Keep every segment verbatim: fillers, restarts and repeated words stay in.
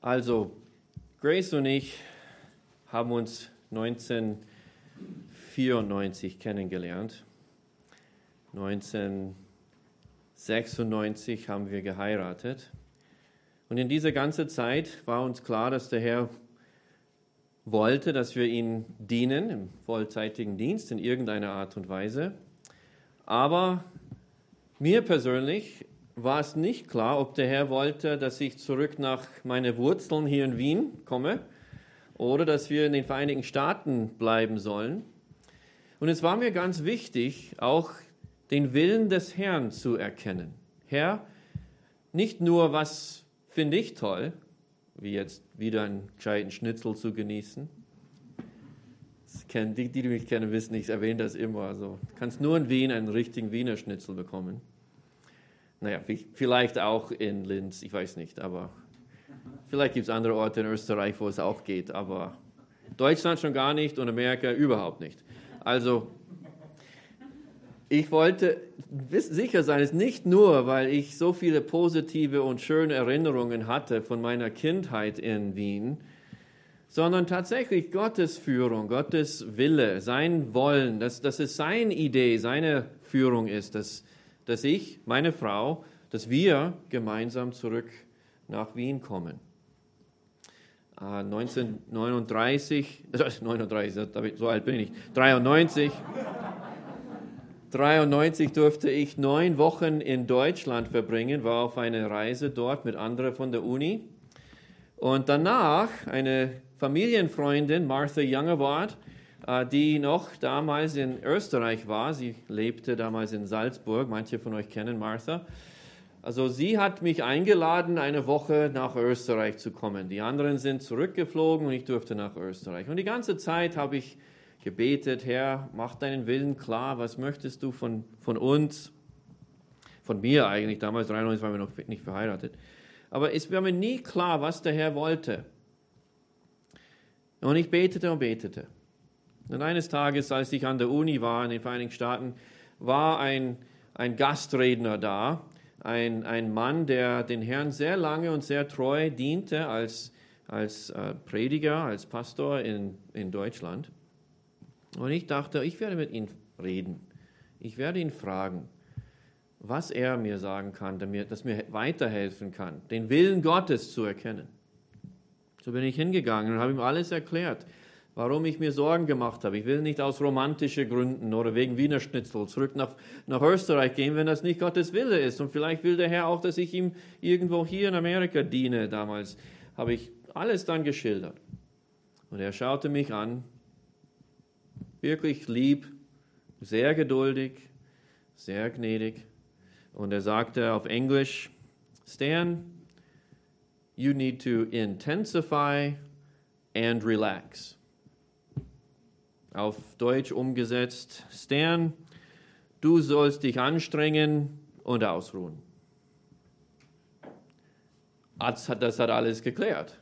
Also, Grace und ich haben uns neunzehnhundertvierundneunzig kennengelernt. neunzehnhundertsechsundneunzig haben wir geheiratet. Und in dieser ganzen Zeit war uns klar, dass der Herr wollte, dass wir ihm dienen, im vollzeitigen Dienst in irgendeiner Art und Weise. Aber mir persönlich war es nicht klar, ob der Herr wollte, dass ich zurück nach meinen Wurzeln hier in Wien komme oder dass wir in den Vereinigten Staaten bleiben sollen. Und es war mir ganz wichtig, auch den Willen des Herrn zu erkennen. Herr, nicht nur, was finde ich toll, wie jetzt wieder einen gescheiten Schnitzel zu genießen. Die, die mich kennen, wissen, ich erwähne das immer. Also, du kannst nur in Wien einen richtigen Wiener Schnitzel bekommen. Naja, vielleicht auch in Linz, ich weiß nicht, aber vielleicht gibt es andere Orte in Österreich, wo es auch geht, aber Deutschland schon gar nicht und Amerika überhaupt nicht. Also, ich wollte sicher sein, es ist nicht nur, weil ich so viele positive und schöne Erinnerungen hatte von meiner Kindheit in Wien, sondern tatsächlich Gottes Führung, Gottes Wille, sein Wollen, dass, dass es seine Idee, seine Führung ist, dass dass ich, meine Frau, dass wir gemeinsam zurück nach Wien kommen. Äh, neunzehnhundertneununddreißig, äh, neununddreißig, so alt bin ich nicht, dreiundneunzig, dreiundneunzig durfte ich neun Wochen in Deutschland verbringen, war auf einer Reise dort mit anderen von der Uni. Und danach eine Familienfreundin, Martha Youngewart, die noch damals in Österreich war. Sie lebte damals in Salzburg. Manche von euch kennen Martha. Also sie hat mich eingeladen, eine Woche nach Österreich zu kommen. Die anderen sind zurückgeflogen und ich durfte nach Österreich. Und die ganze Zeit habe ich gebetet, Herr, mach deinen Willen klar. Was möchtest du von, von uns? Von mir eigentlich. Damals dreiundneunzig waren wir noch nicht verheiratet. Aber es war mir nie klar, was der Herr wollte. Und ich betete und betete. Und eines Tages, als ich an der Uni war in den Vereinigten Staaten, war ein, ein Gastredner da, ein, ein Mann, der den Herrn sehr lange und sehr treu diente als, als äh, Prediger, als Pastor in, in Deutschland. Und ich dachte, ich werde mit ihm reden. Ich werde ihn fragen, was er mir sagen kann, damit, das mir weiterhelfen kann, den Willen Gottes zu erkennen. So bin ich hingegangen und habe ihm alles erklärt, warum ich mir Sorgen gemacht habe. Ich will nicht aus romantischen Gründen oder wegen Wiener Schnitzel zurück nach, nach Österreich gehen, wenn das nicht Gottes Wille ist. Und vielleicht will der Herr auch, dass ich ihm irgendwo hier in Amerika diene. Damals habe ich alles dann geschildert. Und er schaute mich an, wirklich lieb, sehr geduldig, sehr gnädig. Und er sagte auf Englisch, Stan, you need to intensify and relax. Auf Deutsch umgesetzt, Stan, du sollst dich anstrengen und ausruhen. Das hat, das hat alles geklärt.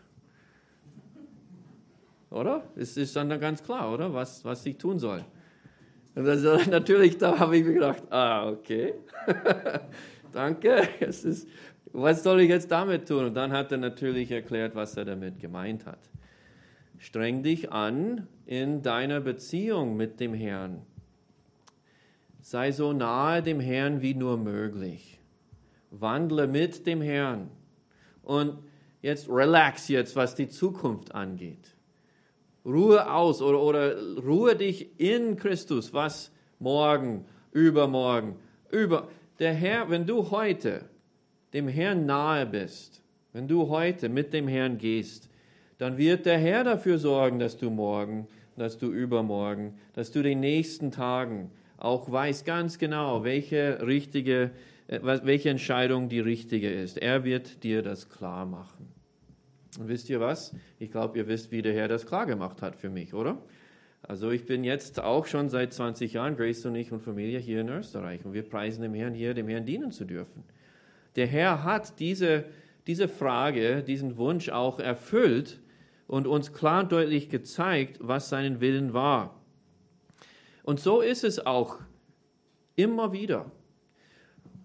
Oder? Es ist dann ganz klar, oder? Was, was ich tun soll. Und das, natürlich, da habe ich mir gedacht, ah, okay, danke. Es ist, was soll ich jetzt damit tun? Und dann hat er natürlich erklärt, was er damit gemeint hat. Streng dich an in deiner Beziehung mit dem Herrn. Sei so nahe dem Herrn wie nur möglich. Wandle mit dem Herrn. Und jetzt relax jetzt, was die Zukunft angeht. Ruhe aus oder, oder ruhe dich in Christus, was morgen, übermorgen, über. Der Herr, wenn du heute dem Herrn nahe bist, wenn du heute mit dem Herrn gehst, dann wird der Herr dafür sorgen, dass du morgen, dass du übermorgen, dass du den nächsten Tagen auch weißt ganz genau, welche richtige, welche Entscheidung die richtige ist. Er wird dir das klar machen. Und wisst ihr was? Ich glaube, ihr wisst, wie der Herr das klar gemacht hat für mich, oder? Also ich bin jetzt auch schon seit zwanzig Jahren, Grace und ich und Familie, hier in Österreich. Und wir preisen dem Herrn hier, dem Herrn dienen zu dürfen. Der Herr hat diese, diese Frage, diesen Wunsch auch erfüllt, und uns klar und deutlich gezeigt, was seinen Willen war. Und so ist es auch immer wieder.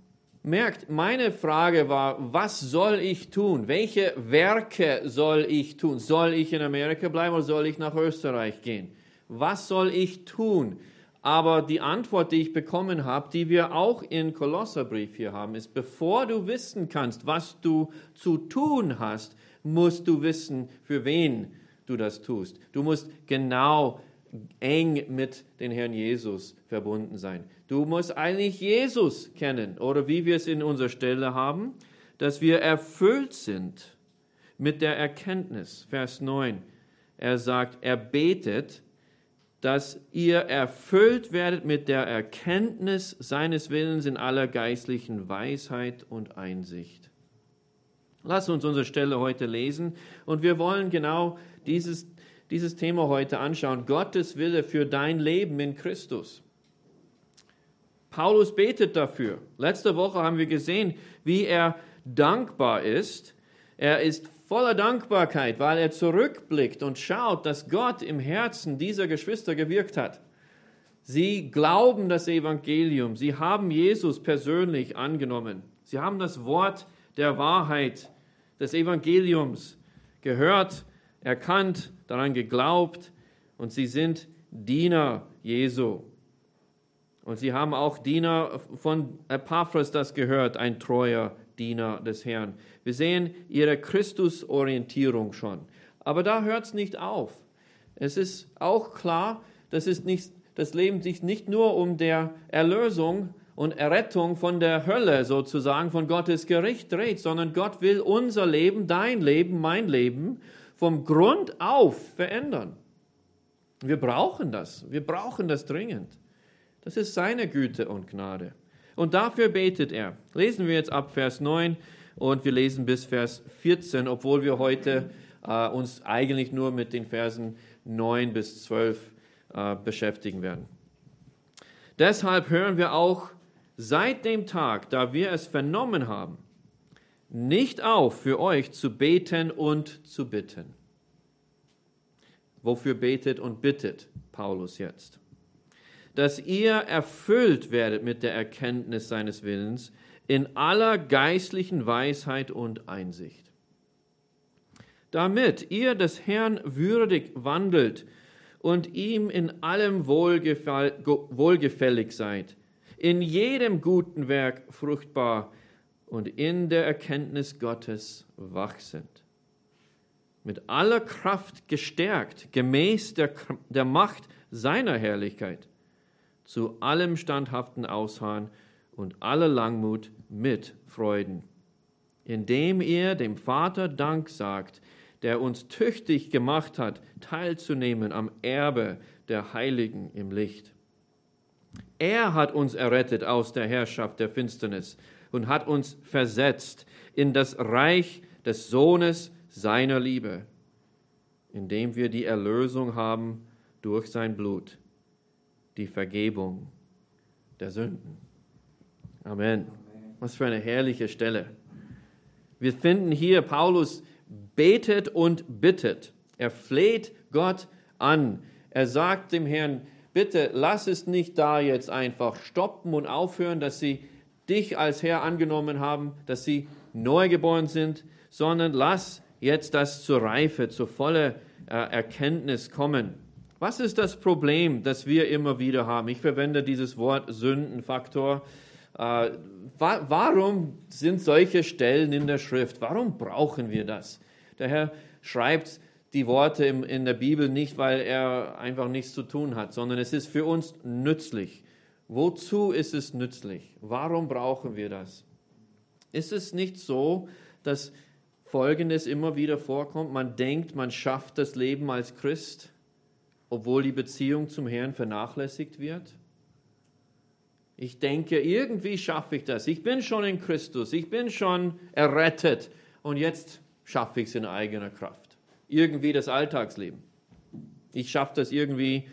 merkt, meine Frage war, was soll ich tun? Welche Werke soll ich tun? Soll ich in Amerika bleiben oder soll ich nach Österreich gehen? Was soll ich tun? Aber die Antwort, die ich bekommen habe, die wir auch im Kolosserbrief hier haben, ist, bevor du wissen kannst, was du zu tun hast, musst du wissen, für wen du das tust. Du musst genau eng mit dem Herrn Jesus verbunden sein. Du musst eigentlich Jesus kennen, oder wie wir es in unserer Stelle haben, dass wir erfüllt sind mit der Erkenntnis. Vers neun, er sagt, er betet, dass ihr erfüllt werdet mit der Erkenntnis seines Willens in aller geistlichen Weisheit und Einsicht. Lass uns unsere Stelle heute lesen und wir wollen genau dieses, dieses Thema heute anschauen. Gottes Wille für dein Leben in Christus. Paulus betet dafür. Letzte Woche haben wir gesehen, wie er dankbar ist. Er ist voller Dankbarkeit, weil er zurückblickt und schaut, dass Gott im Herzen dieser Geschwister gewirkt hat. Sie glauben das Evangelium. Sie haben Jesus persönlich angenommen. Sie haben das Wort der Wahrheit, des Evangeliums gehört, erkannt, daran geglaubt und sie sind Diener Jesu. Und sie haben auch Diener von Epaphras das gehört, ein treuer Diener des Herrn. Wir sehen ihre Christusorientierung schon. Aber da hört es nicht auf. Es ist auch klar, dass es nicht, das Leben sich nicht nur um der Erlösung und Errettung von der Hölle sozusagen, von Gottes Gericht dreht, sondern Gott will unser Leben, dein Leben, mein Leben vom Grund auf verändern. Wir brauchen das. Wir brauchen das dringend. Das ist seine Güte und Gnade. Und dafür betet er. Lesen wir jetzt ab Vers neun und wir lesen bis Vers vierzehn, obwohl wir heute äh, uns eigentlich nur mit den Versen neun bis zwölf äh, beschäftigen werden. Deshalb hören wir auch seit dem Tag, da wir es vernommen haben, nicht auf, für euch zu beten und zu bitten. Wofür betet und bittet Paulus jetzt? Dass ihr erfüllt werdet mit der Erkenntnis seines Willens in aller geistlichen Weisheit und Einsicht. Damit ihr des Herrn würdig wandelt und ihm in allem wohlgefällig seid, in jedem guten Werk fruchtbar und in der Erkenntnis Gottes wachsend. Mit aller Kraft gestärkt, gemäß der, der Macht seiner Herrlichkeit, zu allem standhaften Ausharren und aller Langmut mit Freuden, indem ihr dem Vater Dank sagt, der uns tüchtig gemacht hat, teilzunehmen am Erbe der Heiligen im Licht. Er hat uns errettet aus der Herrschaft der Finsternis und hat uns versetzt in das Reich des Sohnes seiner Liebe, indem wir die Erlösung haben durch sein Blut, die Vergebung der Sünden. Amen. Was für eine herrliche Stelle. Wir finden hier, Paulus betet und bittet. Er fleht Gott an. Er sagt dem Herrn, bitte lass es nicht da jetzt einfach stoppen und aufhören, dass sie dich als Herr angenommen haben, dass sie neugeboren sind, sondern lass jetzt das zur Reife, zur vollen äh, Erkenntnis kommen. Was ist das Problem, das wir immer wieder haben? Ich verwende dieses Wort Sündenfaktor. Äh, wa- warum sind solche Stellen in der Schrift? Warum brauchen wir das? Der Herr schreibt die Worte im, in der Bibel nicht, weil er einfach nichts zu tun hat, sondern es ist für uns nützlich. Wozu ist es nützlich? Warum brauchen wir das? Ist es nicht so, dass Folgendes immer wieder vorkommt? Man denkt, man schafft das Leben als Christ, obwohl die Beziehung zum Herrn vernachlässigt wird? Ich denke, irgendwie schaffe ich das. Ich bin schon in Christus, ich bin schon errettet und jetzt schaffe ich es in eigener Kraft. Irgendwie das Alltagsleben. Ich schaffe das irgendwie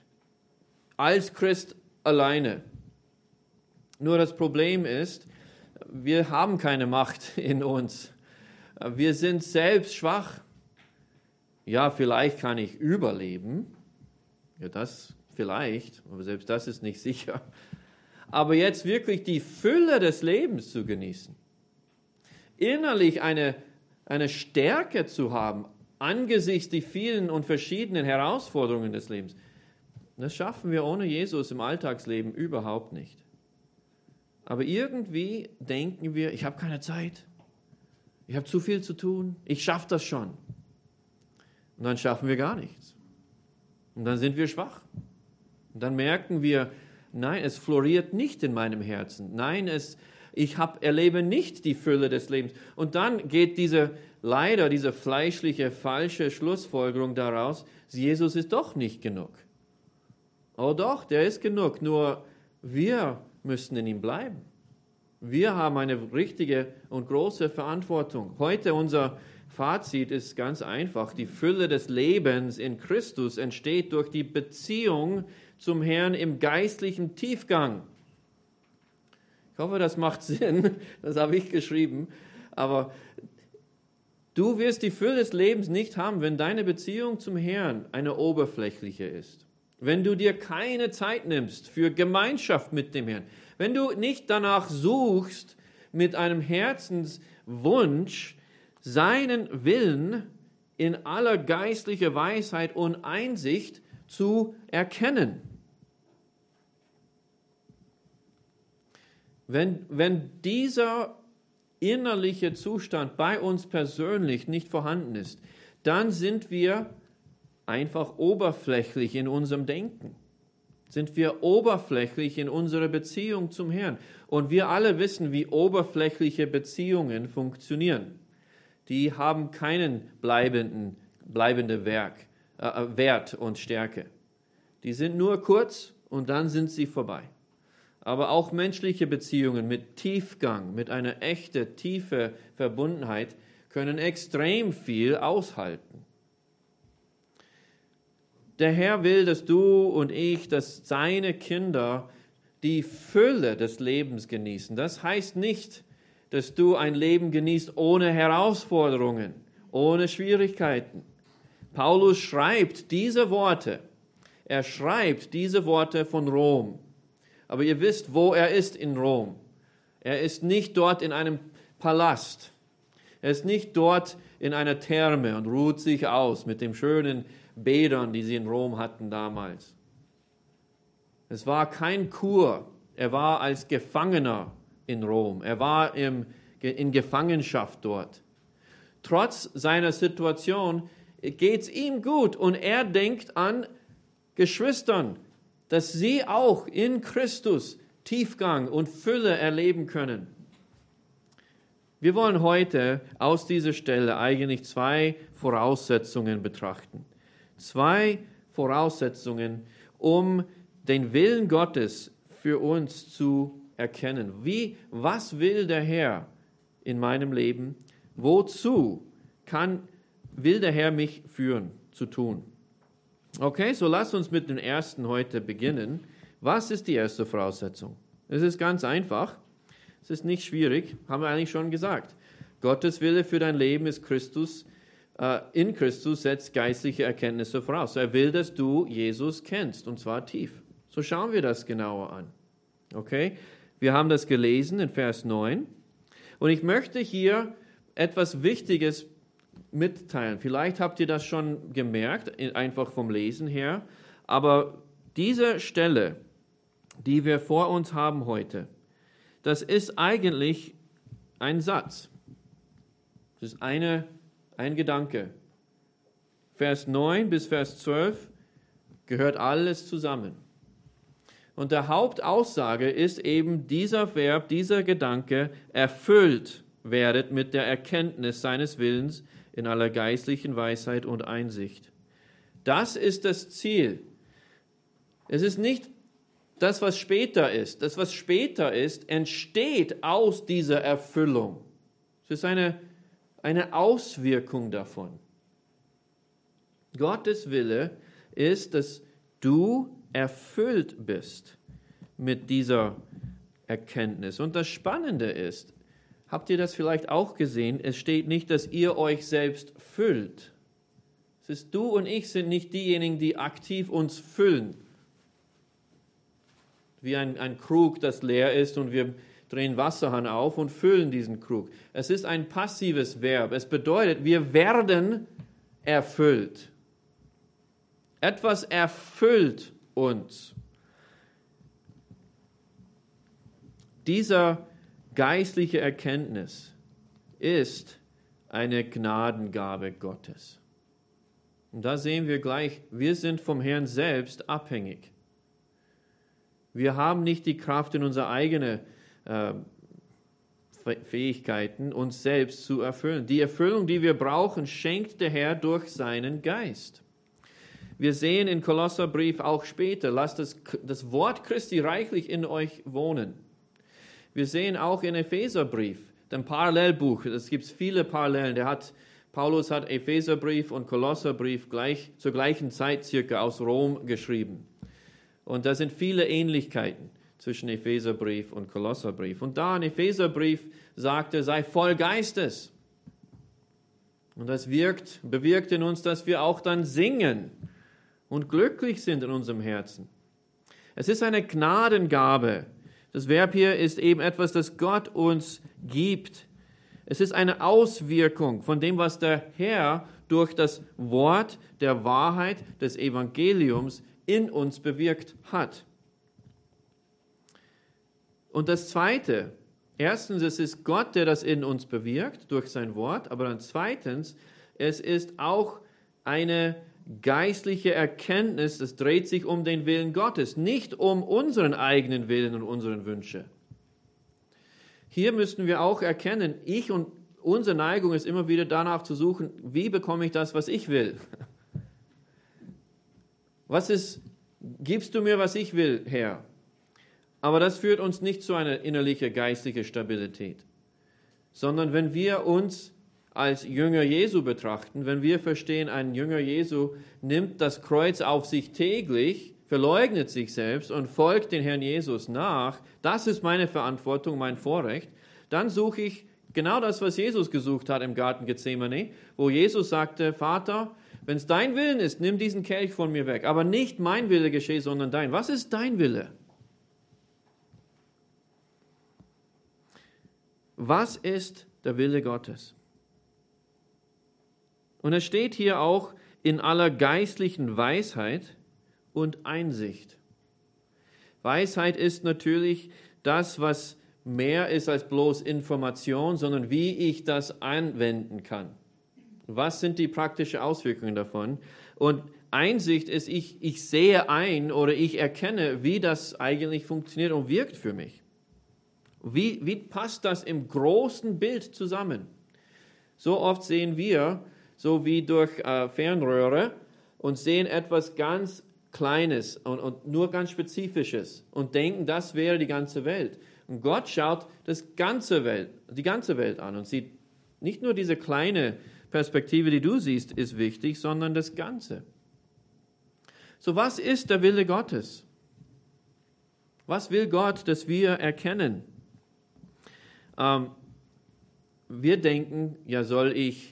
als Christ alleine. Nur das Problem ist, wir haben keine Macht in uns. Wir sind selbst schwach. Ja, vielleicht kann ich überleben. Ja, das vielleicht, aber selbst das ist nicht sicher. aber jetzt wirklich die Fülle des Lebens zu genießen, innerlich eine, eine Stärke zu haben, angesichts der vielen und verschiedenen Herausforderungen des Lebens, das schaffen wir ohne Jesus im Alltagsleben überhaupt nicht. Aber irgendwie denken wir, ich habe keine Zeit, ich habe zu viel zu tun, ich schaffe das schon. Und dann schaffen wir gar nichts. Und dann sind wir schwach. Und dann merken wir, nein, es floriert nicht in meinem Herzen. Nein, es, ich hab, erlebe nicht die Fülle des Lebens. Und dann geht diese, leider diese fleischliche, falsche Schlussfolgerung daraus, Jesus ist doch nicht genug. Oh doch, der ist genug, nur wir müssen in ihm bleiben. Wir haben eine richtige und große Verantwortung. Heute unser Fazit ist ganz einfach. Die Fülle des Lebens in Christus entsteht durch die Beziehung zum Herrn im geistlichen Tiefgang. Ich hoffe, das macht Sinn. Das habe ich geschrieben. Aber du wirst die Fülle des Lebens nicht haben, wenn deine Beziehung zum Herrn eine oberflächliche ist. Wenn du dir keine Zeit nimmst für Gemeinschaft mit dem Herrn. Wenn du nicht danach suchst, mit einem Herzenswunsch, seinen Willen in aller geistlicher Weisheit und Einsicht zu erkennen. Wenn, wenn dieser innerliche Zustand bei uns persönlich nicht vorhanden ist, dann sind wir einfach oberflächlich in unserem Denken. Sind wir oberflächlich in unserer Beziehung zum Herrn. Und wir alle wissen, wie oberflächliche Beziehungen funktionieren. Die haben keinen bleibenden, bleibenden Werk, äh, Wert und Stärke. Die sind nur kurz und dann sind sie vorbei. Aber auch menschliche Beziehungen mit Tiefgang, mit einer echten, tiefen Verbundenheit können extrem viel aushalten. Der Herr will, dass du und ich, dass seine Kinder die Fülle des Lebens genießen. Das heißt nicht, dass du ein Leben genießt ohne Herausforderungen, ohne Schwierigkeiten. Paulus schreibt diese Worte. Er schreibt diese Worte von Rom. Aber ihr wisst, wo er ist in Rom. Er ist nicht dort in einem Palast. Er ist nicht dort in einer Therme und ruht sich aus mit den schönen Bädern, die sie in Rom hatten damals. Es war kein Kur. Er war als Gefangener in Rom. Er war im, in Gefangenschaft dort. Trotz seiner Situation geht es ihm gut und er denkt an Geschwistern, dass sie auch in Christus Tiefgang und Fülle erleben können. Wir wollen heute aus dieser Stelle eigentlich zwei Voraussetzungen betrachten. Zwei Voraussetzungen, um den Willen Gottes für uns zu erkennen. Wie, was will der Herr in meinem Leben? Wozu kann, will der Herr mich führen, zu tun? Okay, so lasst uns mit dem ersten heute beginnen. Was ist die erste Voraussetzung? Es ist ganz einfach. Es ist nicht schwierig, haben wir eigentlich schon gesagt. Gottes Wille für dein Leben ist Christus. Uh, in Christus setzt geistliche Erkenntnisse voraus. Er will, dass du Jesus kennst, und zwar tief. So schauen wir das genauer an. Okay? Wir haben das gelesen in Vers neun. Und ich möchte hier etwas Wichtiges mitteilen. Vielleicht habt ihr das schon gemerkt, einfach vom Lesen her. Aber diese Stelle, die wir vor uns haben heute, das ist eigentlich ein Satz. Das ist eine Ein Gedanke. Vers neun bis Vers zwölf gehört alles zusammen. Und der Hauptaussage ist eben dieser Verb, dieser Gedanke, erfüllt werdet mit der Erkenntnis seines Willens in aller geistlichen Weisheit und Einsicht. Das ist das Ziel. Es ist nicht das, was später ist. Das, was später ist, entsteht aus dieser Erfüllung. Es ist eine Eine Auswirkung davon. Gottes Wille ist, dass du erfüllt bist mit dieser Erkenntnis. Und das Spannende ist, habt ihr das vielleicht auch gesehen, es steht nicht, dass ihr euch selbst füllt. Es ist, du und ich sind nicht diejenigen, die aktiv uns füllen. wie ein, ein Krug, das leer ist und wir drehen Wasserhahn auf und füllen diesen Krug. Es ist ein passives Verb. Es bedeutet, wir werden erfüllt. Etwas erfüllt uns. Dieser geistliche Erkenntnis ist eine Gnadengabe Gottes. Und da sehen wir gleich, wir sind vom Herrn selbst abhängig. Wir haben nicht die Kraft in unsere eigenen äh, Fähigkeiten, uns selbst zu erfüllen. Die Erfüllung, die wir brauchen, schenkt der Herr durch seinen Geist. Wir sehen in Kolosserbrief auch später, lasst das, das Wort Christi reichlich in euch wohnen. Wir sehen auch in Epheserbrief, dem Parallelbuch, es gibt viele Parallelen, der hat, Paulus hat Epheserbrief und Kolosserbrief gleich, zur gleichen Zeit circa aus Rom geschrieben. Und da sind viele Ähnlichkeiten zwischen Epheserbrief und Kolosserbrief. Und da in Epheserbrief sagt er, sei voll Geistes. Und das wirkt, bewirkt in uns, dass wir auch dann singen und glücklich sind in unserem Herzen. Es ist eine Gnadengabe. Das Verb hier ist eben etwas, das Gott uns gibt. Es ist eine Auswirkung von dem, was der Herr durch das Wort der Wahrheit des Evangeliums in uns bewirkt hat. Und das Zweite, erstens, es ist Gott, der das in uns bewirkt durch sein Wort, aber dann zweitens, es ist auch eine geistliche Erkenntnis, das dreht sich um den Willen Gottes, nicht um unseren eigenen Willen und unseren Wünsche. Hier müssten wir auch erkennen, ich und unsere Neigung ist immer wieder danach zu suchen, wie bekomme ich das, was ich will? Was ist, gibst du mir, was ich will, Herr? Aber das führt uns nicht zu einer innerlichen geistlichen Stabilität, sondern wenn wir uns als Jünger Jesu betrachten, wenn wir verstehen, ein Jünger Jesu nimmt das Kreuz auf sich täglich, verleugnet sich selbst und folgt den Herrn Jesus nach, das ist meine Verantwortung, mein Vorrecht, dann suche ich genau das, was Jesus gesucht hat im Garten Gethsemane, wo Jesus sagte, Vater, wenn es dein Willen ist, nimm diesen Kelch von mir weg, aber nicht mein Wille geschehe, sondern dein. Was ist dein Wille? Was ist der Wille Gottes? Und es steht hier auch in aller geistlichen Weisheit und Einsicht. Weisheit ist natürlich das, was mehr ist als bloß Information, sondern wie ich das anwenden kann. Was sind die praktischen Auswirkungen davon? Und Einsicht ist, ich, ich sehe ein oder ich erkenne, wie das eigentlich funktioniert und wirkt für mich. Wie, wie passt das im großen Bild zusammen? So oft sehen wir, so wie durch äh, Fernröhre, und sehen etwas ganz Kleines und, und nur ganz Spezifisches und denken, das wäre die ganze Welt. Und Gott schaut das ganze Welt, die ganze Welt an und sieht nicht nur diese kleine Perspektive, die du siehst, ist wichtig, sondern das Ganze. So, was ist der Wille Gottes? Was will Gott, dass wir erkennen? Ähm, wir denken, ja, soll ich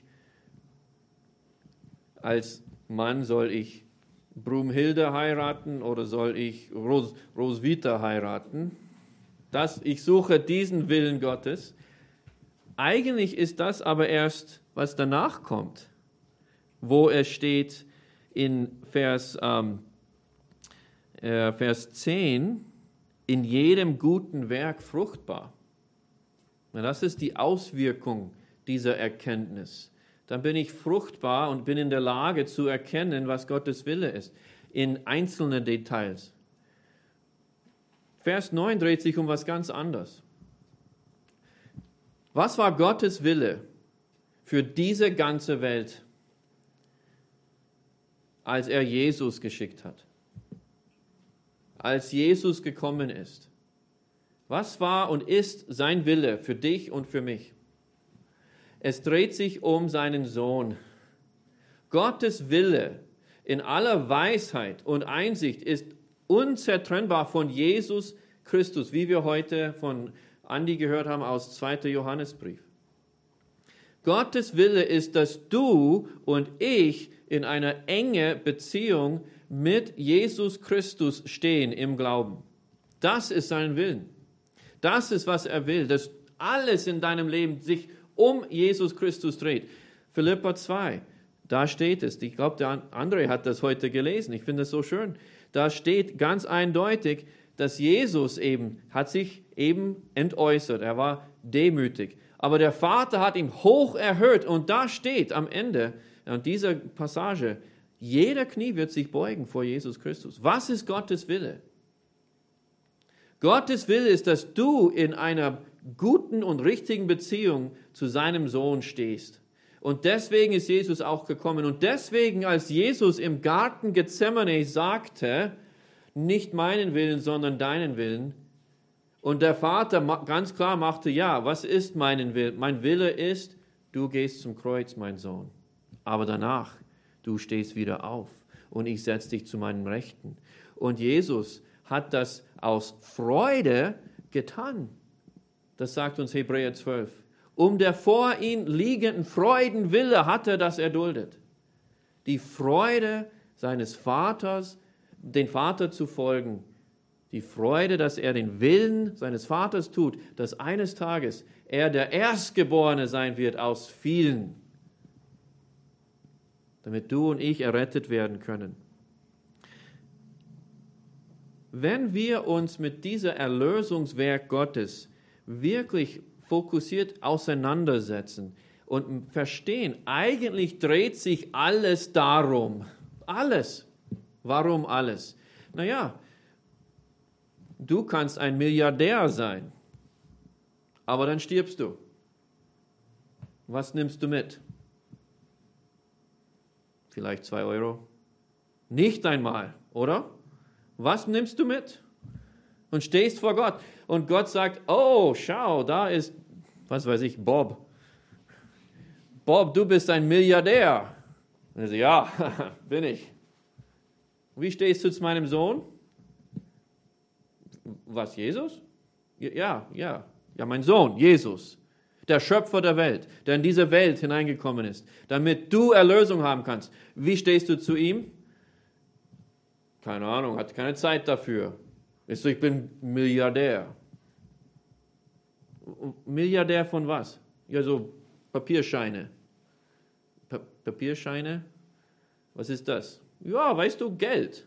als Mann, soll ich Brumhilde heiraten oder soll ich Ros- Roswitha heiraten? Das, ich suche diesen Willen Gottes. Eigentlich ist das aber erst, was danach kommt, wo es steht in Vers, ähm, äh, Vers zehn, in jedem guten Werk fruchtbar. Na, das ist die Auswirkung dieser Erkenntnis. Dann bin ich fruchtbar und bin in der Lage zu erkennen, was Gottes Wille ist, in einzelnen Details. Vers neun dreht sich um was ganz anderes. Was war Gottes Wille für diese ganze Welt, als er Jesus geschickt hat? Als Jesus gekommen ist. Was war und ist sein Wille für dich und für mich? Es dreht sich um seinen Sohn. Gottes Wille in aller Weisheit und Einsicht ist unzertrennbar von Jesus Christus, wie wir heute von Andi gehört haben aus zweiter Johannesbrief. Gottes Wille ist, dass du und ich in einer engen Beziehung mit Jesus Christus stehen im Glauben. Das ist sein Willen. Das ist, was er will, dass alles in deinem Leben sich um Jesus Christus dreht. Philipper zwei, da steht es. Ich glaube, der André hat das heute gelesen. Ich finde es so schön. Da steht ganz eindeutig, dass Jesus eben, hat sich eben entäußert. Er war demütig. Aber der Vater hat ihn hoch erhöht. Und da steht am Ende an dieser Passage, jeder Knie wird sich beugen vor Jesus Christus. Was ist Gottes Wille? Gottes Wille ist, dass du in einer guten und richtigen Beziehung zu seinem Sohn stehst. Und deswegen ist Jesus auch gekommen. Und deswegen, als Jesus im Garten Gethsemane sagte, nicht meinen Willen, sondern deinen Willen, und der Vater ganz klar machte, ja, was ist mein Wille? Mein Wille ist, du gehst zum Kreuz, mein Sohn. Aber danach, du stehst wieder auf und ich setze dich zu meinen Rechten. Und Jesus hat das aus Freude getan. Das sagt uns Hebräer zwölf. Um der vor ihm liegenden Freudenwille hat er das erduldet. Die Freude seines Vaters, den Vater zu folgen. Die Freude, dass er den Willen seines Vaters tut, dass eines Tages er der Erstgeborene sein wird aus vielen, damit du und ich errettet werden können. Wenn wir uns mit diesem Erlösungswerk Gottes wirklich fokussiert auseinandersetzen und verstehen, eigentlich dreht sich alles darum. Alles. Warum alles? Naja, du kannst ein Milliardär sein, aber dann stirbst du. Was nimmst du mit? Vielleicht zwei Euro? Nicht einmal, oder? Was nimmst du mit? Und stehst vor Gott. Und Gott sagt, oh, schau, da ist, was weiß ich, Bob. Bob, du bist ein Milliardär. Und er sagt, ja, bin ich. Wie stehst du zu meinem Sohn? Was, Jesus? Ja, ja, ja, mein Sohn, Jesus. Der Schöpfer der Welt, der in diese Welt hineingekommen ist, damit du Erlösung haben kannst. Wie stehst du zu ihm? Keine Ahnung, hat keine Zeit dafür. Ich bin Milliardär. Milliardär von was? Ja, so Papierscheine. Pa- Papierscheine? Was ist das? Ja, weißt du, Geld.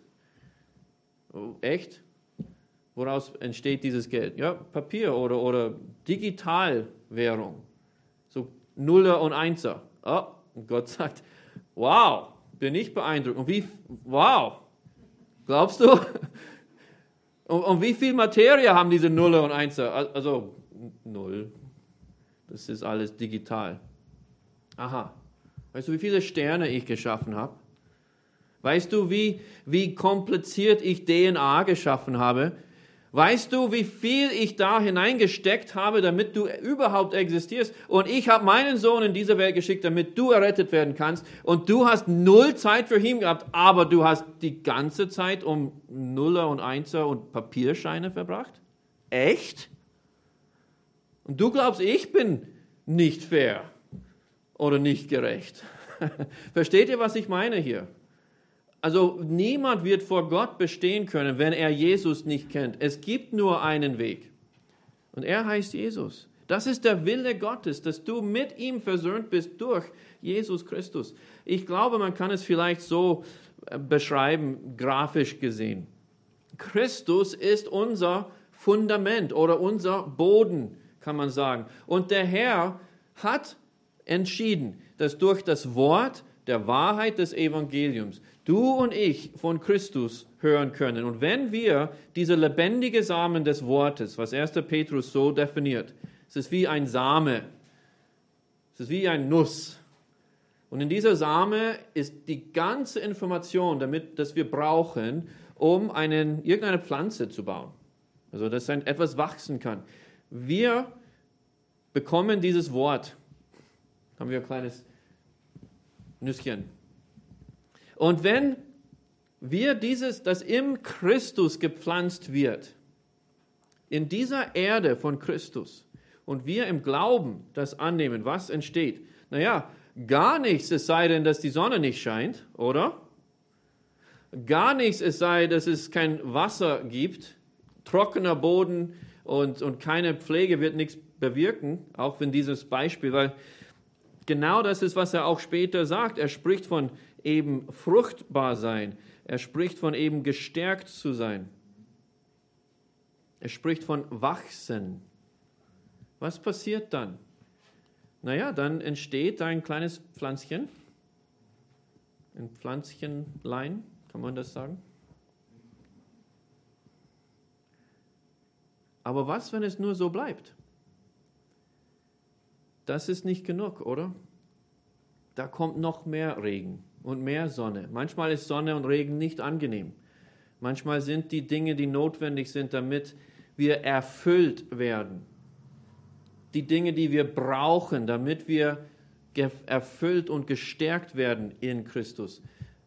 Oh, echt? Woraus entsteht dieses Geld? Ja, Papier oder, oder Digitalwährung. So Nuller und Einser. Oh, und Gott sagt, wow, bin ich beeindruckt. Und wie, wow, glaubst du? Und, und wie viel Materie haben diese Nuller und Einser? Also, null. Das ist alles digital. Aha. Weißt du, wie viele Sterne ich geschaffen habe? Weißt du, wie, wie kompliziert ich D N A geschaffen habe? Weißt du, wie viel ich da hineingesteckt habe, damit du überhaupt existierst? Und ich habe meinen Sohn in diese Welt geschickt, damit du errettet werden kannst. Und du hast null Zeit für ihn gehabt, aber du hast die ganze Zeit um Nuller und Einser und Papierscheine verbracht? Echt? Und du glaubst, ich bin nicht fair oder nicht gerecht? Versteht ihr, was ich meine hier? Also niemand wird vor Gott bestehen können, wenn er Jesus nicht kennt. Es gibt nur einen Weg. Und er heißt Jesus. Das ist der Wille Gottes, dass du mit ihm versöhnt bist durch Jesus Christus. Ich glaube, man kann es vielleicht so beschreiben, grafisch gesehen. Christus ist unser Fundament oder unser Boden, kann man sagen. Und der Herr hat entschieden, dass durch das Wort der Wahrheit des Evangeliums du und ich von Christus hören können. Und wenn wir diese lebendige Samen des Wortes, was erster Petrus so definiert, es ist wie ein Same, es ist wie ein Nuss. Und in dieser Same ist die ganze Information, damit, dass wir brauchen, um einen, irgendeine Pflanze zu bauen. Also, dass ein, etwas wachsen kann. Wir bekommen dieses Wort. Haben wir ein kleines Nüsschen. Und wenn wir dieses, das im Christus gepflanzt wird, in dieser Erde von Christus, und wir im Glauben das annehmen, was entsteht? Naja, gar nichts, es sei denn, dass die Sonne nicht scheint, oder? Gar nichts, es sei, dass es kein Wasser gibt. trockener Boden und, und keine Pflege wird nichts bewirken, auch in dieses Beispiel, weil genau das ist, was er auch später sagt. Er spricht von eben fruchtbar sein. Er spricht von eben gestärkt zu sein. Er spricht von wachsen. Was passiert dann? Naja, dann entsteht ein kleines Pflänzchen, ein Pflänzchenlein, kann man das sagen? Aber was, wenn es nur so bleibt? Das ist nicht genug, oder? Da kommt noch mehr Regen und mehr Sonne. Manchmal ist Sonne und Regen nicht angenehm. Manchmal sind die Dinge, die notwendig sind, damit wir erfüllt werden. Die Dinge, die wir brauchen, damit wir erfüllt und gestärkt werden in Christus.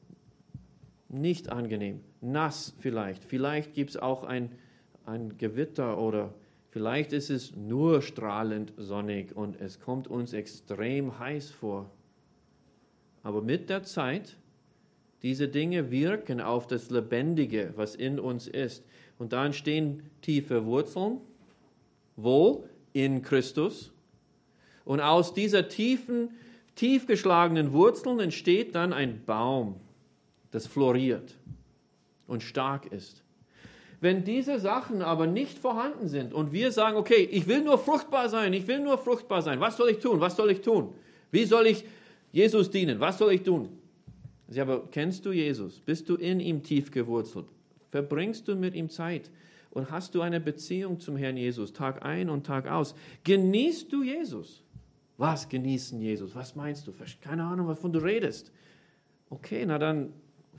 Nicht angenehm, nass vielleicht. Vielleicht gibt es auch ein, ein Gewitter oder vielleicht ist es nur strahlend sonnig und es kommt uns extrem heiß vor. Aber mit der Zeit, diese Dinge wirken auf das Lebendige, was in uns ist. Und da entstehen tiefe Wurzeln. Wo? In Christus. Und aus dieser tiefen, tief geschlagenen Wurzeln entsteht dann ein Baum, das floriert und stark ist. Wenn diese Sachen aber nicht vorhanden sind und wir sagen, okay, ich will nur fruchtbar sein, ich will nur fruchtbar sein, was soll ich tun, was soll ich tun? Wie soll ich Jesus dienen, was soll ich tun? Sie aber, kennst du Jesus? Bist du in ihm tief gewurzelt? Verbringst du mit ihm Zeit? Und hast du eine Beziehung zum Herrn Jesus, Tag ein und Tag aus? Genießt du Jesus? Was genießen Jesus? Was meinst du? Keine Ahnung, wovon du redest. Okay, na dann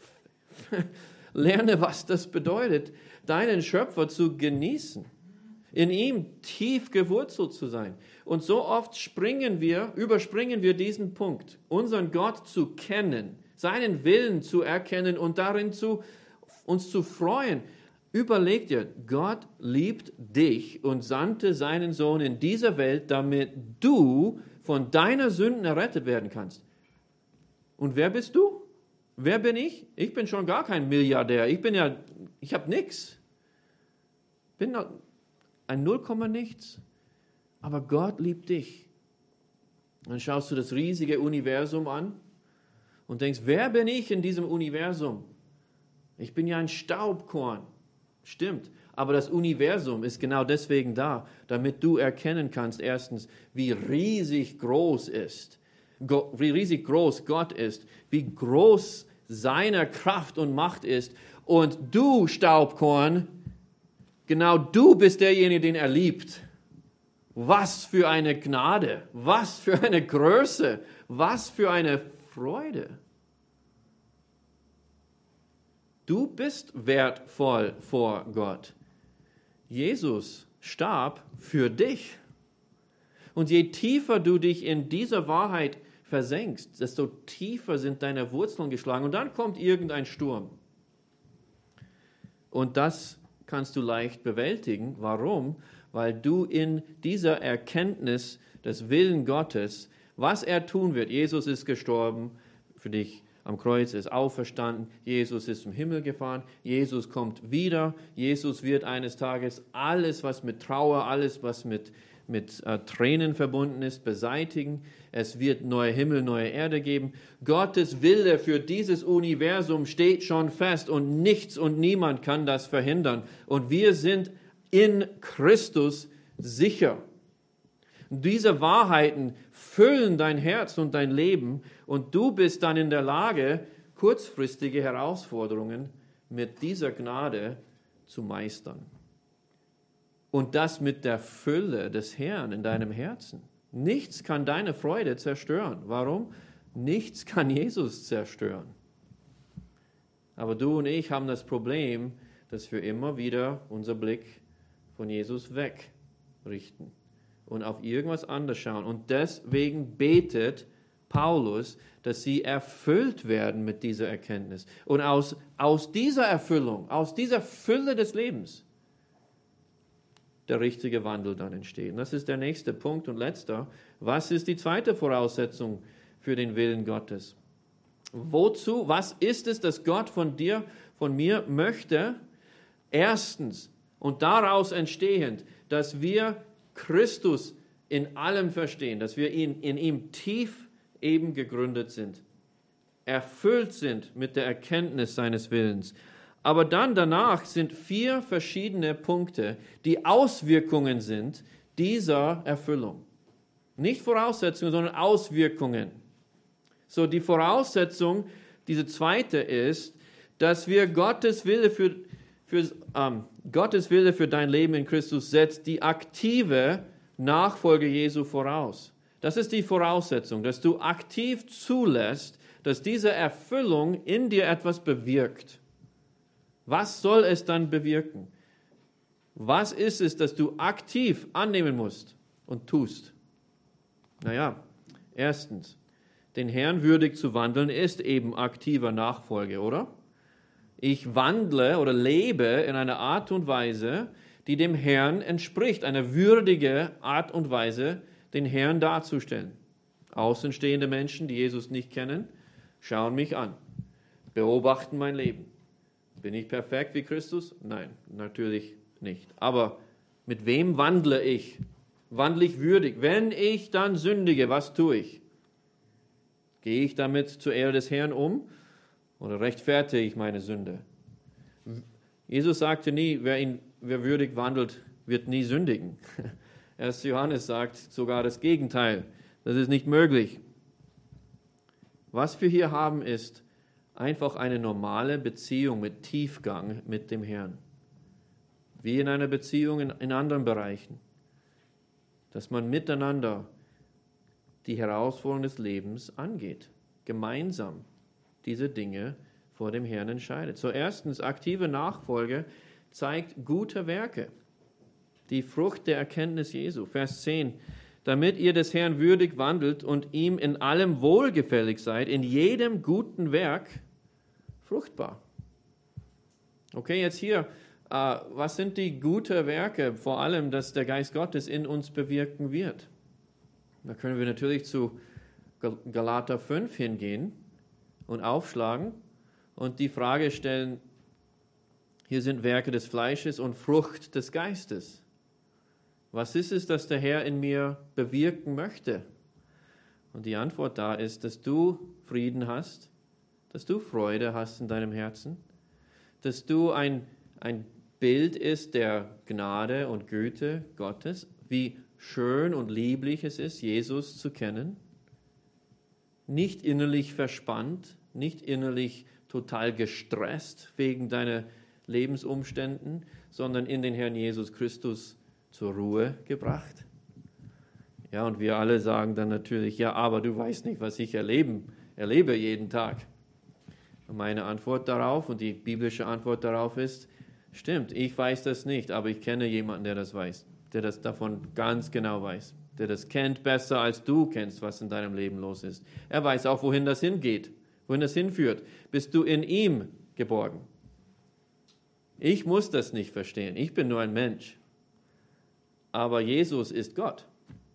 lerne, was das bedeutet, deinen Schöpfer zu genießen, in ihm tief gewurzelt zu sein. Und so oft springen wir, überspringen wir diesen Punkt, unseren Gott zu kennen, seinen Willen zu erkennen und darin zu, uns zu freuen. Überleg dir, Gott liebt dich und sandte seinen Sohn in diese Welt, damit du von deiner Sünden errettet werden kannst. Und wer bist du? Wer bin ich? Ich bin schon gar kein Milliardär. Ich bin ja, ich habe nichts. Bin ein Nullkomma nichts. Aber Gott liebt dich. Dann schaust du das riesige Universum an und denkst, wer bin ich in diesem Universum? Ich bin ja ein Staubkorn. Stimmt, aber das Universum ist genau deswegen da, damit du erkennen kannst, erstens, wie riesig groß ist, wie riesig groß Gott ist, wie groß seine Kraft und Macht ist. Und du, Staubkorn, genau du bist derjenige, den er liebt. Was für eine Gnade, was für eine Größe, was für eine Freude. Du bist wertvoll vor Gott. Jesus starb für dich. Und je tiefer du dich in dieser Wahrheit versenkst, desto tiefer sind deine Wurzeln geschlagen. Und dann kommt irgendein Sturm. Und das kannst du leicht bewältigen. Warum? Weil du in dieser Erkenntnis des Willens Gottes, was er tun wird, Jesus ist gestorben für dich, am Kreuz ist auferstanden, Jesus ist zum Himmel gefahren, Jesus kommt wieder, Jesus wird eines Tages alles, was mit Trauer, alles, was mit, mit äh, Tränen verbunden ist, beseitigen. Es wird neue Himmel, neue Erde geben. Gottes Wille für dieses Universum steht schon fest und nichts und niemand kann das verhindern. Und wir sind in Christus sicher. Diese Wahrheiten füllen dein Herz und dein Leben und du bist dann in der Lage, kurzfristige Herausforderungen mit dieser Gnade zu meistern. Und das mit der Fülle des Herrn in deinem Herzen. Nichts kann deine Freude zerstören. Warum? Nichts kann Jesus zerstören. Aber du und ich haben das Problem, dass wir immer wieder unser Blick von Jesus wegrichten und auf irgendwas anderes schauen. Und deswegen betet Paulus, dass sie erfüllt werden mit dieser Erkenntnis. Und aus, aus dieser Erfüllung, aus dieser Fülle des Lebens, der richtige Wandel dann entsteht. Und das ist der nächste Punkt und letzter. Was ist die zweite Voraussetzung für den Willen Gottes? Wozu, was ist es, dass Gott von dir, von mir möchte? Erstens, Und daraus entstehend, dass wir Christus in allem verstehen, dass wir ihn, in ihm tief eben gegründet sind, erfüllt sind mit der Erkenntnis seines Willens. Aber dann danach sind vier verschiedene Punkte, die Auswirkungen sind dieser Erfüllung. Nicht Voraussetzungen, sondern Auswirkungen. So, die Voraussetzung, diese zweite ist, dass wir Gottes Wille für, für, ähm, Gottes Wille für dein Leben in Christus setzt die aktive Nachfolge Jesu voraus. Das ist die Voraussetzung, dass du aktiv zulässt, dass diese Erfüllung in dir etwas bewirkt. Was soll es dann bewirken? Was ist es, das du aktiv annehmen musst und tust? Naja, erstens, den Herrn würdig zu wandeln ist eben aktiver Nachfolge, oder? Ich wandle oder lebe in einer Art und Weise, die dem Herrn entspricht, eine würdige Art und Weise, den Herrn darzustellen. Außenstehende Menschen, die Jesus nicht kennen, schauen mich an, beobachten mein Leben. Bin ich perfekt wie Christus? Nein, natürlich nicht. Aber mit wem wandle ich? Wandle ich würdig? Wenn ich dann sündige, was tue ich? Gehe ich damit zur Ehre des Herrn um oder rechtfertige ich meine Sünde? Jesus sagte nie, wer, ihn, wer würdig wandelt, wird nie sündigen. Erst Johannes sagt sogar das Gegenteil. Das ist nicht möglich. Was wir hier haben, ist einfach eine normale Beziehung mit Tiefgang mit dem Herrn. Wie in einer Beziehung in, in anderen Bereichen. Dass man miteinander die Herausforderungen des Lebens angeht. Gemeinsam diese Dinge vor dem Herrn entscheidet. So erstens, aktive Nachfolge zeigt gute Werke. Die Frucht der Erkenntnis Jesu. Vers zehn. Damit ihr des Herrn würdig wandelt und ihm in allem wohlgefällig seid, in jedem guten Werk fruchtbar. Okay, jetzt hier, äh, was sind die guten Werke, vor allem, dass der Geist Gottes in uns bewirken wird? Da können wir natürlich zu Galater fünf hingehen und aufschlagen und die Frage stellen, hier sind Werke des Fleisches und Frucht des Geistes. Was ist es, das der Herr in mir bewirken möchte? Und die Antwort da ist, dass du Frieden hast, dass du Freude hast in deinem Herzen, dass du ein, ein Bild ist der Gnade und Güte Gottes, wie schön und lieblich es ist, Jesus zu kennen, nicht innerlich verspannt, nicht innerlich total gestresst wegen deiner Lebensumständen, sondern in den Herrn Jesus Christus zur Ruhe gebracht. Ja, und wir alle sagen dann natürlich, ja, aber du weißt nicht, was ich erleben, erlebe jeden Tag. Und meine Antwort darauf und die biblische Antwort darauf ist, stimmt, ich weiß das nicht, aber ich kenne jemanden, der das weiß, der das davon ganz genau weiß, der das kennt besser, als du kennst, was in deinem Leben los ist. Er weiß auch, wohin das hingeht, wohin das hinführt. Bist du in ihm geborgen? Ich muss das nicht verstehen, ich bin nur ein Mensch. Aber Jesus ist Gott.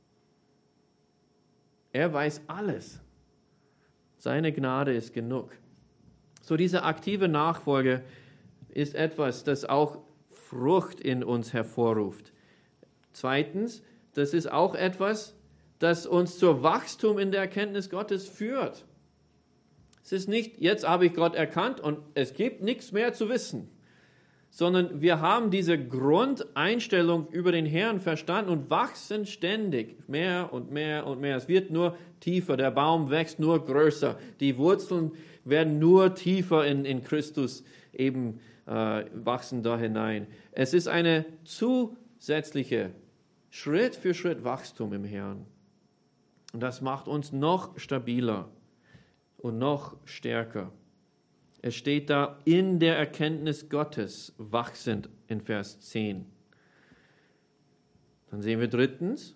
Er weiß alles. Seine Gnade ist genug. So diese aktive Nachfolge ist etwas, das auch Frucht in uns hervorruft. Zweitens, das ist auch etwas, das uns zur Wachstum in der Erkenntnis Gottes führt. Es ist nicht, jetzt habe ich Gott erkannt und es gibt nichts mehr zu wissen, sondern wir haben diese Grundeinstellung über den Herrn verstanden und wachsen ständig mehr und mehr und mehr. Es wird nur tiefer, der Baum wächst nur größer, die Wurzeln werden nur tiefer in, in Christus eben äh, wachsen da hinein. Es ist eine zusätzliche Schritt für Schritt Wachstum im Herrn. Und das macht uns noch stabiler und noch stärker. Es steht da, in der Erkenntnis Gottes wachsend in Vers zehn. Dann sehen wir drittens,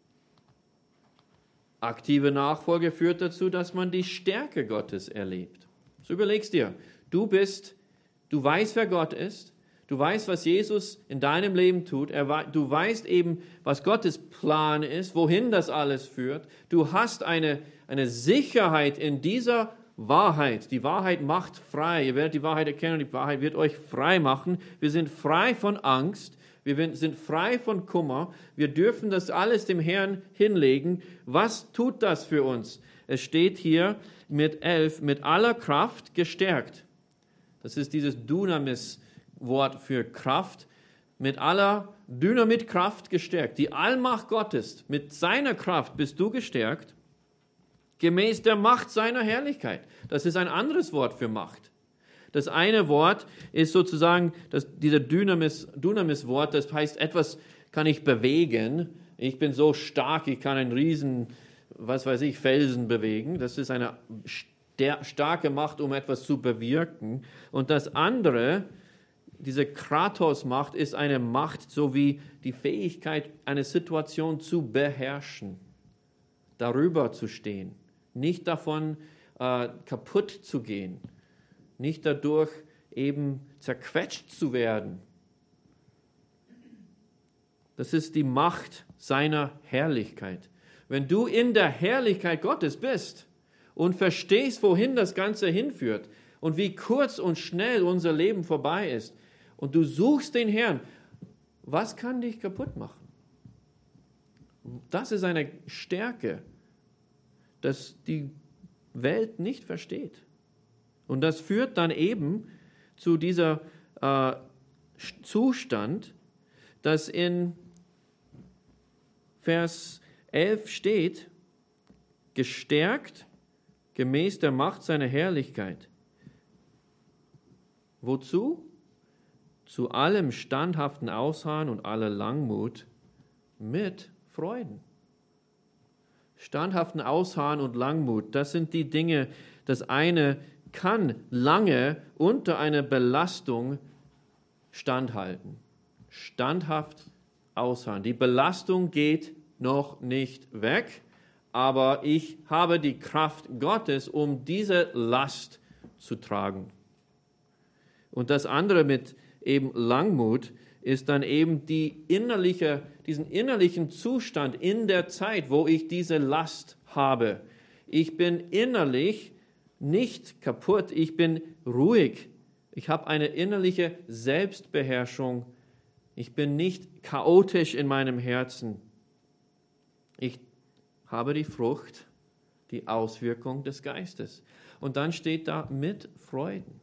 aktive Nachfolge führt dazu, dass man die Stärke Gottes erlebt. So überlegst dir, du bist, du weißt, wer Gott ist, du weißt, was Jesus in deinem Leben tut, er, du weißt eben, was Gottes Plan ist, wohin das alles führt. Du hast eine, eine Sicherheit in dieser Wahrheit. Die Wahrheit macht frei. Ihr werdet die Wahrheit erkennen und die Wahrheit wird euch frei machen. Wir sind frei von Angst. Wir sind frei von Kummer. Wir dürfen das alles dem Herrn hinlegen. Was tut das für uns? Es steht hier mit elf, mit aller Kraft gestärkt. Das ist dieses Dunamis-Wort für Kraft. Mit aller Dynamitkraft gestärkt. Die Allmacht Gottes, mit seiner Kraft bist du gestärkt, gemäß der Macht seiner Herrlichkeit. Das ist ein anderes Wort für Macht. Das eine Wort ist sozusagen das, dieser Dynamis, Dynamis-Wort, das heißt, etwas kann ich bewegen. Ich bin so stark, ich kann einen riesen, was weiß ich, Felsen bewegen. Das ist eine starke Macht, um etwas zu bewirken. Und das andere, diese Kratos-Macht, ist eine Macht sowie die Fähigkeit, eine Situation zu beherrschen, darüber zu stehen, nicht davon äh, kaputt zu gehen, nicht dadurch eben zerquetscht zu werden. Das ist die Macht seiner Herrlichkeit. Wenn du in der Herrlichkeit Gottes bist und verstehst, wohin das Ganze hinführt und wie kurz und schnell unser Leben vorbei ist, und du suchst den Herrn, was kann dich kaputt machen? Das ist eine Stärke, dass die Welt nicht versteht. Und das führt dann eben zu dieser äh, Zustand, dass in Vers elf steht, gestärkt gemäß der Macht seiner Herrlichkeit. Wozu? Zu allem standhaften Ausharren und aller Langmut mit Freuden. Standhaften Ausharren und Langmut, das sind die Dinge, das eine kann lange unter einer Belastung standhalten. Standhaft ausharren. Die Belastung geht noch nicht weg, aber ich habe die Kraft Gottes, um diese Last zu tragen. Und das andere mit eben Langmut ist dann eben die innerliche, diesen innerlichen Zustand in der Zeit, wo ich diese Last habe. Ich bin innerlich nicht kaputt, ich bin ruhig. Ich habe eine innerliche Selbstbeherrschung. Ich bin nicht chaotisch in meinem Herzen. Ich habe die Frucht, die Auswirkung des Geistes. Und dann steht da mit Freuden.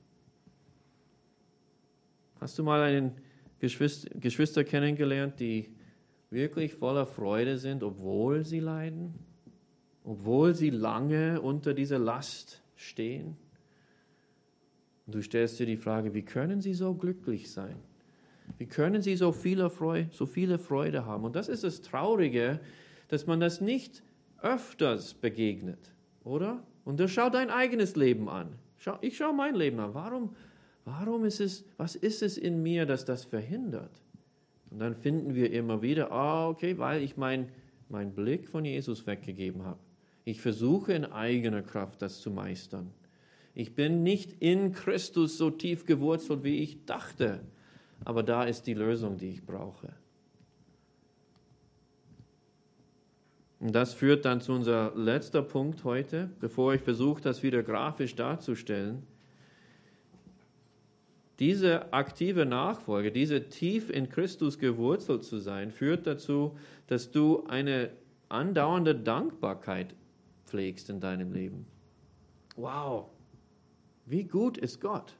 Hast du mal einen Geschwister, Geschwister kennengelernt, die wirklich voller Freude sind, obwohl sie leiden? Obwohl sie lange unter dieser Last stehen? Und du stellst dir die Frage, wie können sie so glücklich sein? Wie können sie so viele Freude, so viele Freude haben? Und das ist das Traurige, dass man das nicht öfters begegnet, oder? Und dann schau dein eigenes Leben an. Schau, ich schaue mein Leben an. Warum, warum ist es, was ist es in mir, das das verhindert? Und dann finden wir immer wieder, ah, okay, weil ich meinen mein Blick von Jesus weggegeben habe. Ich versuche in eigener Kraft das zu meistern. Ich bin nicht in Christus so tief gewurzelt, wie ich dachte. Aber da ist die Lösung, die ich brauche. Und das führt dann zu unser letzter Punkt heute, bevor ich versuche, das wieder grafisch darzustellen. Diese aktive Nachfolge, diese tief in Christus gewurzelt zu sein, führt dazu, dass du eine andauernde Dankbarkeit pflegst in deinem Leben. Wow, wie gut ist Gott?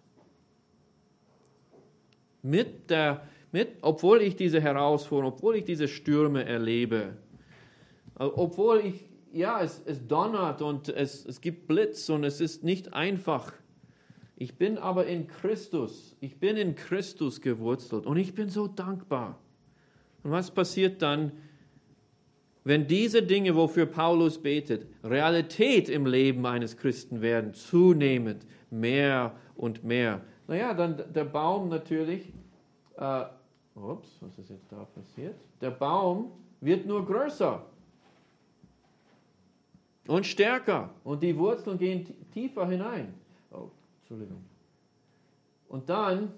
Mit der, mit, obwohl ich diese Herausforderung, obwohl ich diese Stürme erlebe, obwohl ich, ja, es, es donnert und es, es gibt Blitz und es ist nicht einfach. Ich bin aber in Christus, ich bin in Christus gewurzelt und ich bin so dankbar. Und was passiert dann, wenn diese Dinge, wofür Paulus betet, Realität im Leben eines Christen werden, zunehmend, mehr und mehr? Naja, dann der Baum natürlich, äh, ups, was ist jetzt da passiert? Der Baum wird nur größer und stärker und die Wurzeln gehen tiefer hinein. Oh, Entschuldigung. Und dann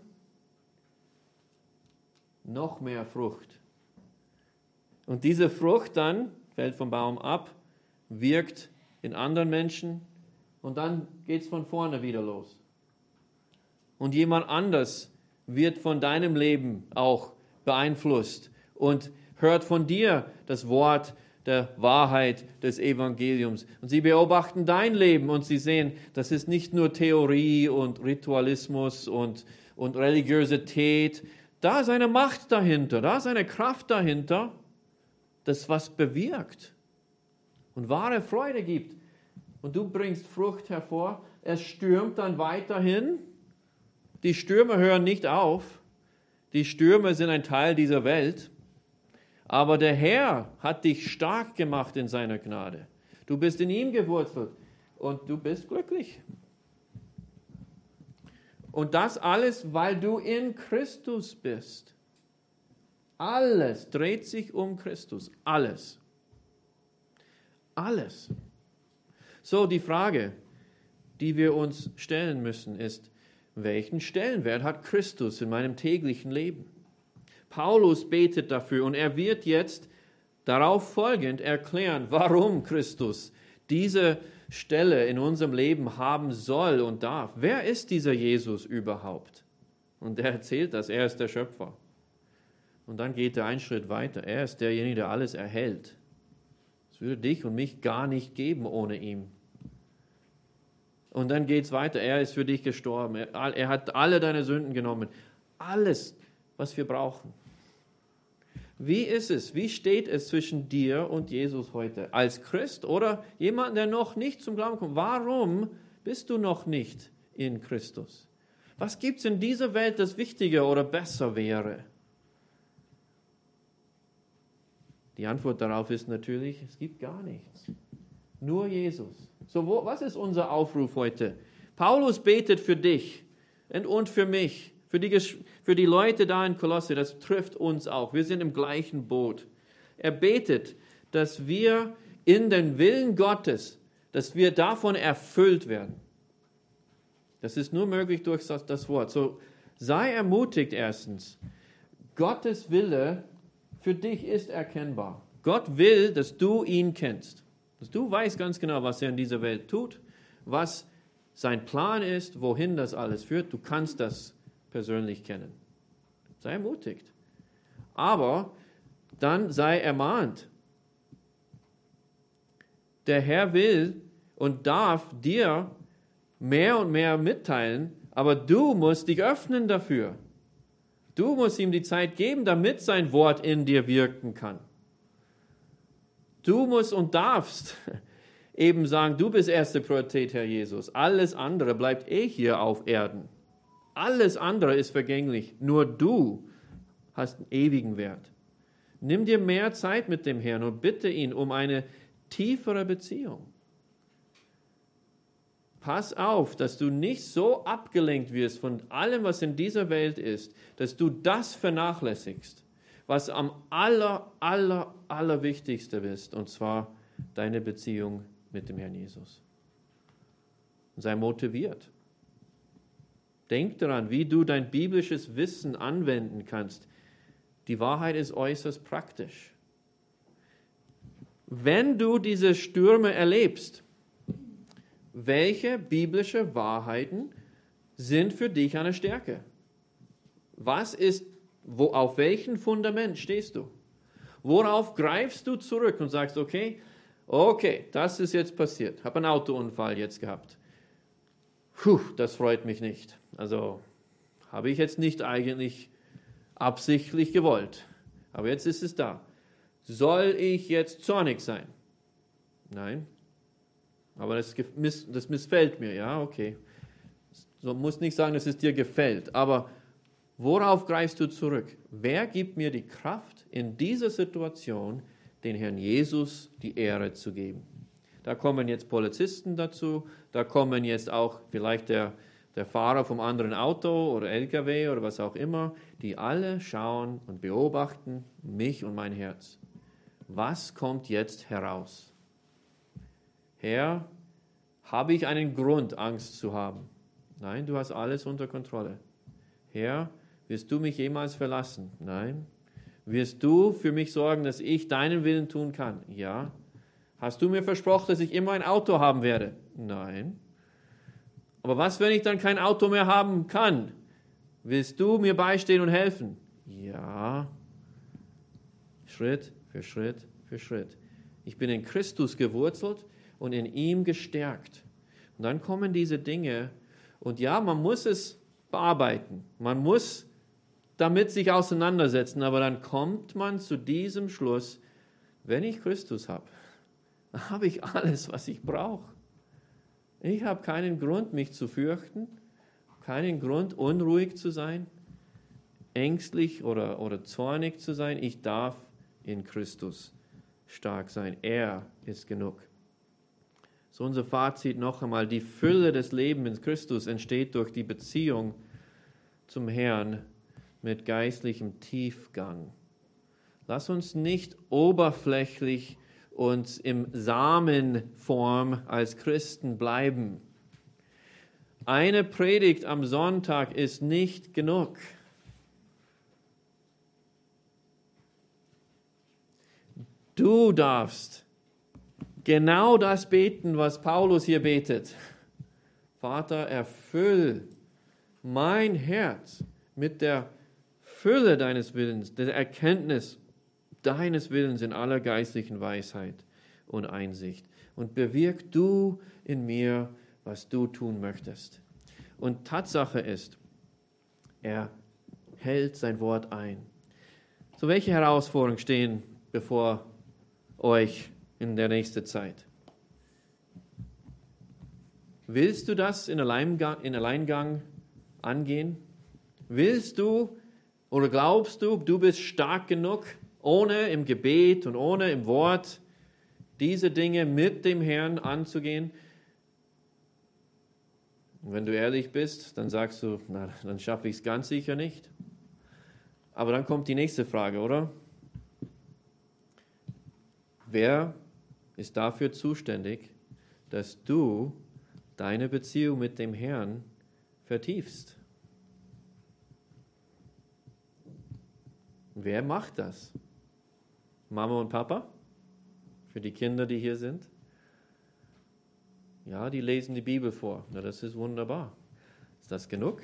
noch mehr Frucht. Und diese Frucht dann fällt vom Baum ab, wirkt in anderen Menschen und dann geht es von vorne wieder los. Und jemand anders wird von deinem Leben auch beeinflusst und hört von dir das Wort der Wahrheit des Evangeliums. Und sie beobachten dein Leben und sie sehen, das ist nicht nur Theorie und Ritualismus und, und Religiosität. Da ist eine Macht dahinter, da ist eine Kraft dahinter, das was bewirkt und wahre Freude gibt. Und du bringst Frucht hervor. Es stürmt dann weiterhin. Die Stürme hören nicht auf. Die Stürme sind ein Teil dieser Welt. Aber der Herr hat dich stark gemacht in seiner Gnade. Du bist in ihm gewurzelt und du bist glücklich. Und das alles, weil du in Christus bist. Alles dreht sich um Christus. Alles. Alles. So, die Frage, die wir uns stellen müssen, ist, welchen Stellenwert hat Christus in meinem täglichen Leben? Paulus betet dafür und er wird jetzt darauf folgend erklären, warum Christus diese Stelle in unserem Leben haben soll und darf. Wer ist dieser Jesus überhaupt? Und er erzählt das, er ist der Schöpfer. Und dann geht er einen Schritt weiter. Er ist derjenige, der alles erhält. Es würde dich und mich gar nicht geben ohne ihn. Und dann geht es weiter. Er ist für dich gestorben. Er, er hat alle deine Sünden genommen. Alles, was wir brauchen. Wie ist es? Wie steht es zwischen dir und Jesus heute? Als Christ oder jemand, der noch nicht zum Glauben kommt? Warum bist du noch nicht in Christus? Was gibt es in dieser Welt, das wichtiger oder besser wäre? Die Antwort darauf ist natürlich, es gibt gar nichts. Nur Jesus. So, wo, was ist unser Aufruf heute? Paulus betet für dich und für mich. Für die, für die Leute da in Kolosse, das trifft uns auch. Wir sind im gleichen Boot. Er betet, dass wir in den Willen Gottes, dass wir davon erfüllt werden. Das ist nur möglich durch das, das Wort. So, sei ermutigt erstens. Gottes Wille für dich ist erkennbar. Gott will, dass du ihn kennst. Dass du weißt ganz genau, was er in dieser Welt tut, was sein Plan ist, wohin das alles führt. Du kannst das persönlich kennen. Sei ermutigt. Aber dann sei ermahnt. Der Herr will und darf dir mehr und mehr mitteilen, aber du musst dich öffnen dafür. Du musst ihm die Zeit geben, damit sein Wort in dir wirken kann. Du musst und darfst eben sagen, du bist erste Priorität, Herr Jesus. Alles andere bleibt eh hier auf Erden. Alles andere ist vergänglich. Nur du hast einen ewigen Wert. Nimm dir mehr Zeit mit dem Herrn und bitte ihn um eine tiefere Beziehung. Pass auf, dass du nicht so abgelenkt wirst von allem, was in dieser Welt ist, dass du das vernachlässigst, was am aller, aller, aller wichtigste ist, und zwar deine Beziehung mit dem Herrn Jesus. Sei motiviert. Denk daran, wie du dein biblisches Wissen anwenden kannst. Die Wahrheit ist äußerst praktisch. Wenn du diese Stürme erlebst, welche biblische Wahrheiten sind für dich eine Stärke? Was ist, wo, auf welchem Fundament stehst du? Worauf greifst du zurück und sagst, okay, okay, das ist jetzt passiert. Habe einen Autounfall jetzt gehabt. Puh, das freut mich nicht. Also habe ich jetzt nicht eigentlich absichtlich gewollt. Aber jetzt ist es da. Soll ich jetzt zornig sein? Nein. Aber das, miss, das missfällt mir. Ja, okay. So muss nicht sagen, dass es dir gefällt. Aber worauf greifst du zurück? Wer gibt mir die Kraft, in dieser Situation den Herrn Jesus die Ehre zu geben? Da kommen jetzt Polizisten dazu. Da kommen jetzt auch vielleicht der der Fahrer vom anderen Auto oder L K W oder was auch immer, die alle schauen und beobachten mich und mein Herz. Was kommt jetzt heraus? Herr, habe ich einen Grund, Angst zu haben? Nein, du hast alles unter Kontrolle. Herr, wirst du mich jemals verlassen? Nein. Wirst du für mich sorgen, dass ich deinen Willen tun kann? Ja. Hast du mir versprochen, dass ich immer ein Auto haben werde? Nein. Aber was, wenn ich dann kein Auto mehr haben kann? Willst du mir beistehen und helfen? Ja. Schritt für Schritt für Schritt. Ich bin in Christus gewurzelt und in ihm gestärkt. Und dann kommen diese Dinge und ja, man muss es bearbeiten. Man muss damit sich auseinandersetzen, aber dann kommt man zu diesem Schluss, wenn ich Christus habe, dann habe ich alles, was ich brauche. Ich habe keinen Grund, mich zu fürchten, keinen Grund, unruhig zu sein, ängstlich oder, oder zornig zu sein. Ich darf in Christus stark sein. Er ist genug. So unser Fazit noch einmal. Die Fülle des Lebens in Christus entsteht durch die Beziehung zum Herrn mit geistlichem Tiefgang. Lass uns nicht oberflächlich und im Samenform als Christen bleiben. Eine Predigt am Sonntag ist nicht genug. Du darfst genau das beten, was Paulus hier betet. Vater, erfüll mein Herz mit der Fülle deines Willens, der Erkenntnis deines Willens in aller geistlichen Weisheit und Einsicht. Und bewirk du in mir, was du tun möchtest. Und Tatsache ist, er hält sein Wort ein. So, welche Herausforderungen stehen bevor euch in der nächsten Zeit? Willst du das in Alleingang, in Alleingang angehen? Willst du oder glaubst du, du bist stark genug, ohne im Gebet und ohne im Wort diese Dinge mit dem Herrn anzugehen? Und wenn du ehrlich bist, dann sagst du, na, dann schaffe ich es ganz sicher nicht. Aber dann kommt die nächste Frage, oder? Wer ist dafür zuständig, dass du deine Beziehung mit dem Herrn vertiefst? Wer macht das? Mama und Papa? Für die Kinder, die hier sind? Ja, die lesen die Bibel vor. Na, das ist wunderbar. Ist das genug?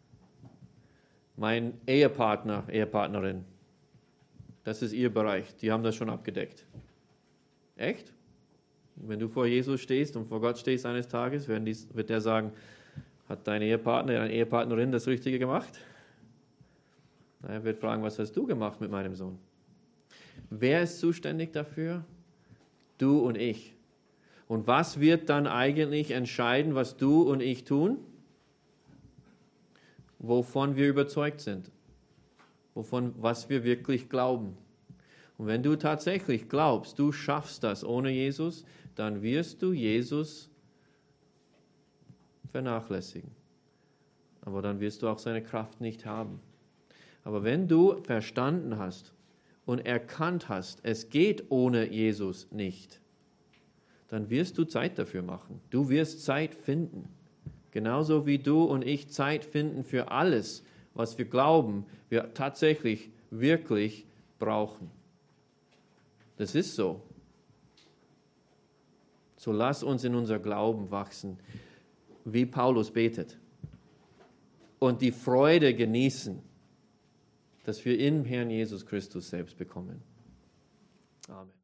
Mein Ehepartner, Ehepartnerin, das ist ihr Bereich. Die haben das schon abgedeckt. Echt? Wenn du vor Jesus stehst und vor Gott stehst eines Tages, wird der sagen, hat dein Ehepartner, deine Ehepartnerin das Richtige gemacht? Er wird fragen, was hast du gemacht mit meinem Sohn? Wer ist zuständig dafür? Du und ich. Und was wird dann eigentlich entscheiden, was du und ich tun? Wovon wir überzeugt sind. Wovon, was wir wirklich glauben. Und wenn du tatsächlich glaubst, du schaffst das ohne Jesus, dann wirst du Jesus vernachlässigen. Aber dann wirst du auch seine Kraft nicht haben. Aber wenn du verstanden hast und erkannt hast, es geht ohne Jesus nicht, dann wirst du Zeit dafür machen. Du wirst Zeit finden. Genauso wie du und ich Zeit finden für alles, was wir glauben, wir tatsächlich, wirklich brauchen. Das ist so. So lass uns in unser Glauben wachsen, wie Paulus betet. Und die Freude genießen, dass wir im Herrn Jesus Christus selbst bekommen. Amen.